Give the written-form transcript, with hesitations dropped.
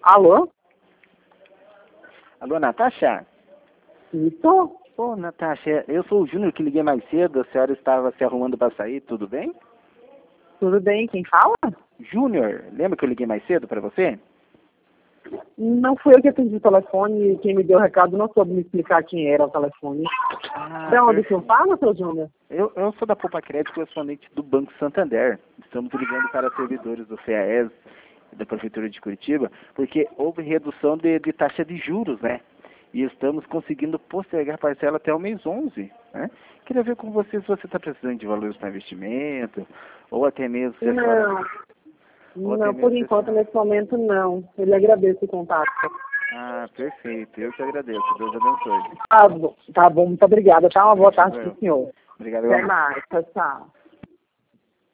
Alô? Alô, Natasha? Isso? Ô, Natasha, eu sou o Júnior que liguei mais cedo. A senhora estava se arrumando para sair, tudo bem? Tudo bem? Quem fala? Júnior, lembra que eu liguei mais cedo para você? Não fui eu que atendi o telefone e quem me deu o recado não soube me explicar quem era o telefone. De onde que eu falo, seu Júnior? Eu sou da Poupa Crédito, correspondente do Banco Santander. Estamos ligando para servidores do FEAES e da Prefeitura de Curitiba, porque houve redução de taxa de juros, né? E estamos conseguindo postergar a parcela até o mês 11, né? Queria ver com você se você está precisando de valores para investimento, ou até mesmo... Não, por enquanto, nesse momento, não. Eu lhe agradeço o contato. Ah, perfeito. Eu que agradeço. Deus abençoe. Tá bom, muito obrigada. Tá, uma boa tarde para o senhor. Obrigado. Até mais, tchau.